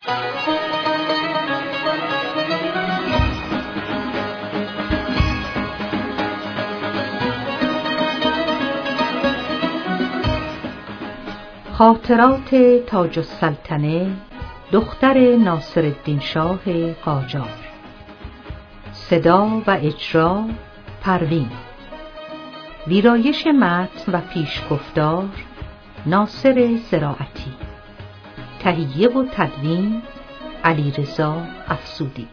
خاطرات تاج السلطنه دختر ناصرالدین شاه قاجار. صدا و اجرا پروین. ویرایش متن و پیشگفتار ناصر زراعتی. تهیه و تدوین علیرضا افسودی.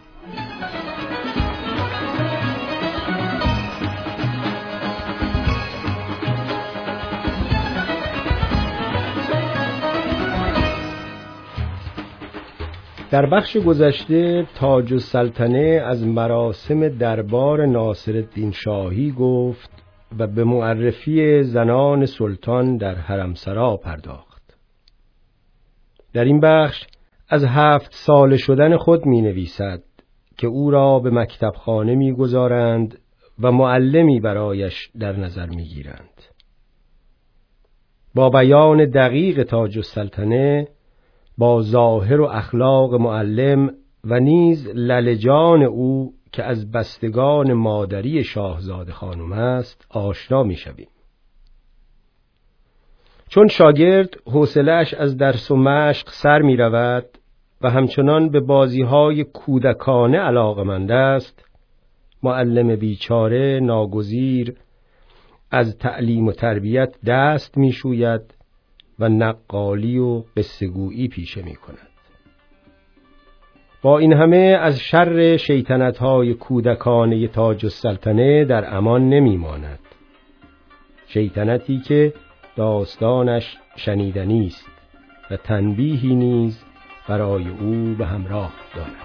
در بخش گذشته تاج السلطنه از مراسم دربار ناصرالدین شاهی گفت و به معرفی زنان سلطان در حرمسرا پرداخت. در این بخش از 7 ساله شدن خود می نویسد که او را به مکتبخانه می گذارند و معلمی برایش در نظر می گیرند. با بیان دقیق تاج السلطنه، با ظاهر و اخلاق معلم و نیز للجان او که از بستگان مادری شاهزاده خانم است آشنا می شویم. چون شاگرد حوصله‌اش از درس و مشق سر می رود و همچنان به بازی‌های کودکانه علاقه‌مند است، معلم بیچاره ناگزیر از تعلیم و تربیت دست می شوید و نقالی و قصه‌گویی پیشه می کند. با این همه از شر شیطنت‌های کودکانه تاج السلطنه در امان نمی ماند. شیطنتی که داستانش شنیدنی است و تنبیهی نیز برای او به همراه دارد.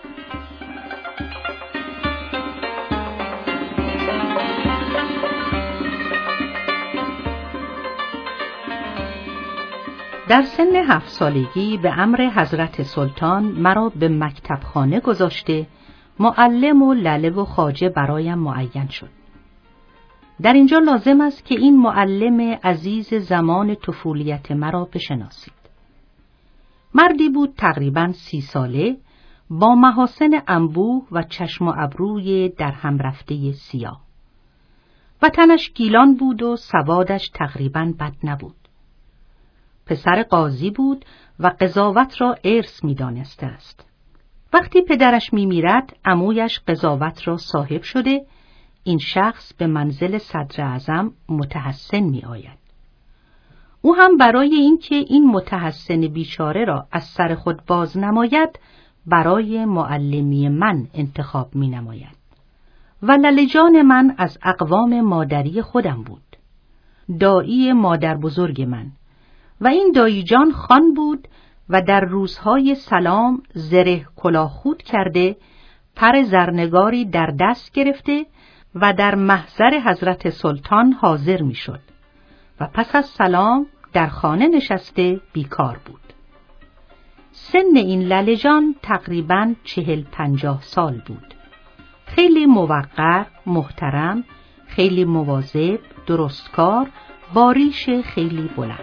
در سن 7 سالگی به امر حضرت سلطان مرا به مکتبخانه گذاشته معلم و لله و خواجه برایم معین شد. در اینجا لازم است که این معلم عزیز زمان طفولیت مرا بشناسید. مردی بود تقریباً 30 ساله، با محاسن انبوه و چشم و ابروی در هم رفته سیاه. و تنش گیلان بود و سوادش تقریباً بد نبود. پسر قاضی بود و قضاوت را ارث می دانسته است. وقتی پدرش می میرد، عمویش قضاوت را صاحب شده، این شخص به منزل صدر اعظم متحسن می آید. او هم برای اینکه این متحسن بیچاره را از سر خود باز نماید، برای معلمی من انتخاب می نماید. و للجان من از اقوام مادری خودم بود. دایی مادر بزرگ من. و این دایی جان خان بود و در روزهای سلام زره کلاهخود کرده، پر زرنگاری در دست گرفته و در محضر حضرت سلطان حاضر می شد و پس از سلام در خانه نشسته بیکار بود. سن این للجان تقریباً 40-50 سال بود. خیلی موقر، محترم، خیلی مواظب، درستکار، با ریش خیلی بلند.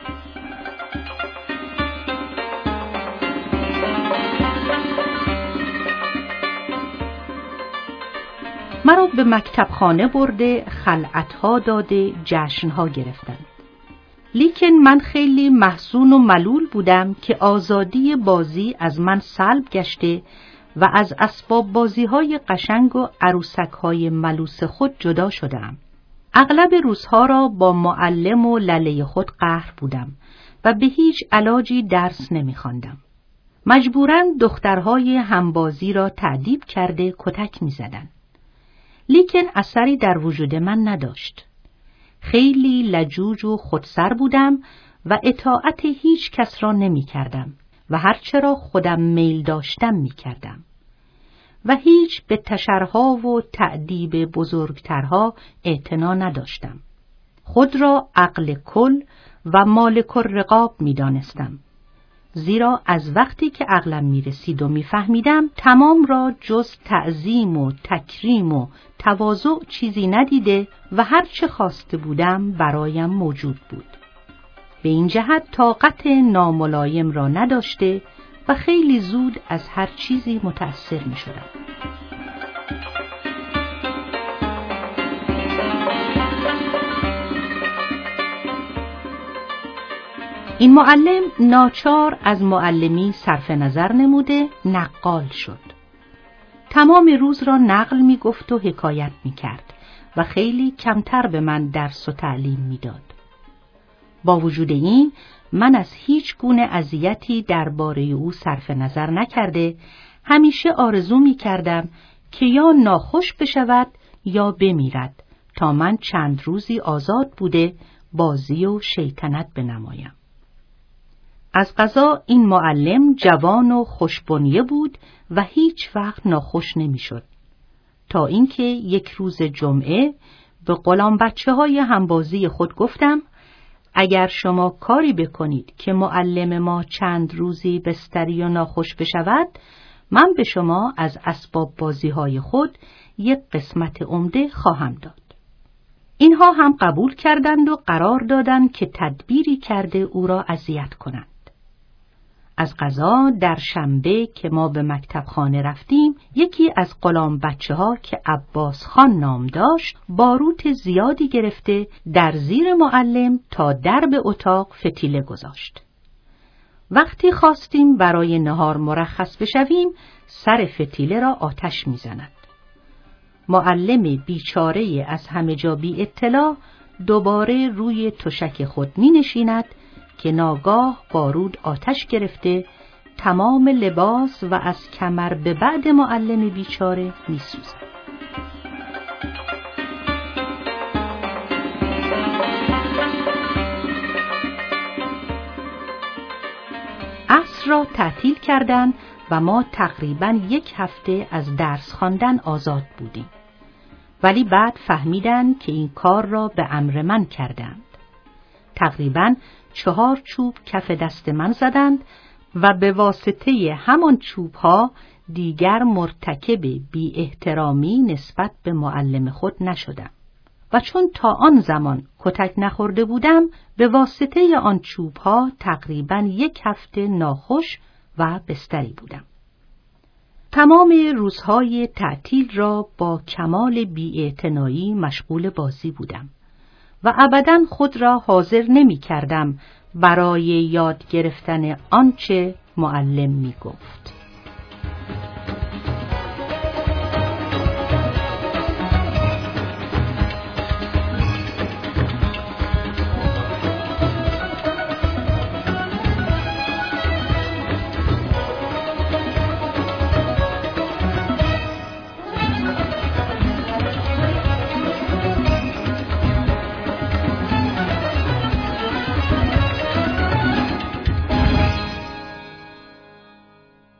مرا به مکتبخانه برده، خلعتها داده، جشنها گرفتند. لیکن من خیلی محزون و ملول بودم که آزادی بازی از من سلب گشته و از اسباب بازی‌های قشنگ و عروسک‌های ملوس خود جدا شدم. اغلب روزها را با معلم و لله خود قهر بودم و به هیچ علاجی درس نمی‌خواندم. مجبوراً دخترهای همبازی را تأدیب کرده کتک می‌زدند. لیکن اثری در وجود من نداشت. خیلی لجوج و خودسر بودم و اطاعت هیچ کس را نمی کردم و هرچه را خودم میل داشتم می کردم و هیچ به تشرها و تأدیب بزرگترها اعتنا نداشتم. خود را عقل کل و مالک الرقاب می دانستم. زیرا از وقتی که عقلم می رسید و می فهمیدم تمام را جز تعظیم و تکریم و تواضع چیزی ندیده و هر چه خواسته بودم برایم موجود بود. به این جهت طاقت ناملایم را نداشته و خیلی زود از هر چیزی متأثر می شدم. این معلم ناچار از معلمی صرف نظر نموده نقال شد. تمام روز را نقل می گفت و حکایت می کرد و خیلی کمتر به من درس و تعلیم می داد. با وجود این من از هیچ گونه اذیتی درباره او صرف نظر نکرده، همیشه آرزو می کردم که یا ناخوش بشود یا بمیرد تا من چند روزی آزاد بوده بازی و شیطنت بنمایم. از قضا این معلم جوان و خوشبنیه بود و هیچ وقت ناخوش نمی شد. تا اینکه یک روز جمعه به غلام بچه‌های همبازی خود گفتم اگر شما کاری بکنید که معلم ما چند روزی بستری و ناخوش بشود، من به شما از اسباب بازی‌های خود یک قسمت عمده خواهم داد. اینها هم قبول کردند و قرار دادند که تدبیری کرده او را اذیت کنند. از قضا در شنبه که ما به مکتب خانه رفتیم، یکی از غلام بچه‌ها که عباس خان نام داشت باروت زیادی گرفته در زیر معلم تا درب اتاق فتیله گذاشت. وقتی خواستیم برای نهار مرخص بشویم، سر فتیله را آتش می‌زند. معلم بیچاره از همه جا بی اطلاع دوباره روی تشک خود می‌نشیند که ناگاه بارود آتش گرفته تمام لباس و از کمر به بعد معلم بیچاره می‌سوزد. عصر را تعطیل کردند و ما تقریباً 1 هفته از درس خواندن آزاد بودیم. ولی بعد فهمیدند که این کار را به امر من کردند. تقریباً 4 چوب کف دست من زدند و به واسطه همان چوبها دیگر مرتکب بی احترامی نسبت به معلم خود نشدم و چون تا آن زمان کتک نخورده بودم، به واسطه آن چوبها تقریباً 1 هفته ناخوش و بستری بودم. تمام روزهای تعطیل را با کمال بی‌اعتنایی مشغول بازی بودم و ابداً خود را حاضر نمی کردم برای یاد گرفتن آنچه معلم می گفت.